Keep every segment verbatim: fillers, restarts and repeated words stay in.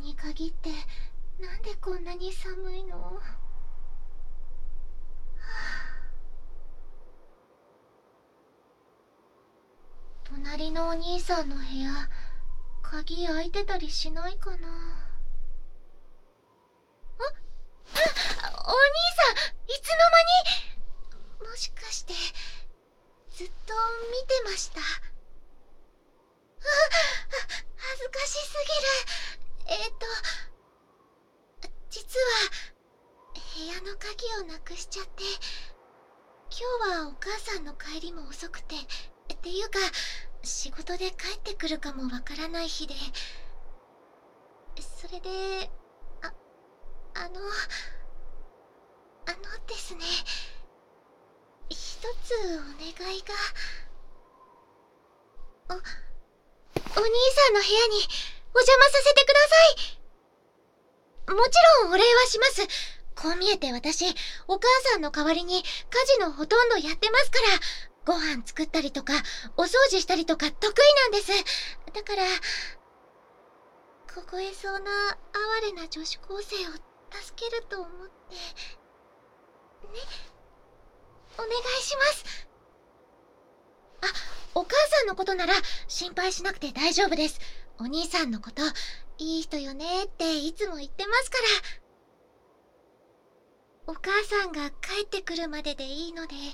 に限ってなんでこんなに寒いの？はあ、隣のお兄さんの部屋、鍵開いてたりしないかな？あ、あ、お兄さん、いつの間に？もしかしてずっと見てました？あ、恥ずかしすぎる。えっと実は部屋の鍵をなくしちゃって、今日はお母さんの帰りも遅くて、っていうか仕事で帰ってくるかもわからない日で、それで、あ、あの、あのですね、一つお願いが。お、お兄さんの部屋にお邪魔させてください。もちろんお礼はします。こう見えて私、お母さんの代わりに家事のほとんどやってますから、ご飯作ったりとか、お掃除したりとか得意なんです。だから、凍えそうな哀れな女子高生を助けると思って、ね、お願いします。あ、お母さんのことなら心配しなくて大丈夫です。お兄さんのこと、いい人よねっていつも言ってますから。お母さんが帰ってくるまででいいので、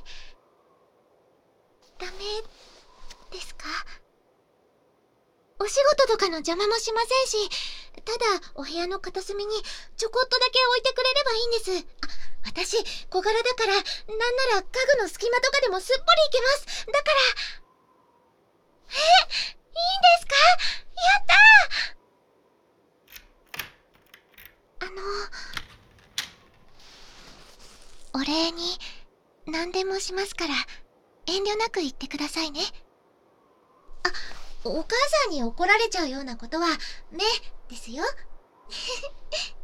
ダメですか？お仕事とかの邪魔もしませんし、ただお部屋の片隅にちょこっとだけ置いてくれればいいんです。あ、私小柄だから、なんなら家具の隙間とかでもすっぽりいけます。だから。え、いいんですか？やったー。あの、お礼に何でもしますから、遠慮なく言ってくださいね。あ、お母さんに怒られちゃうようなことはね、ですよ。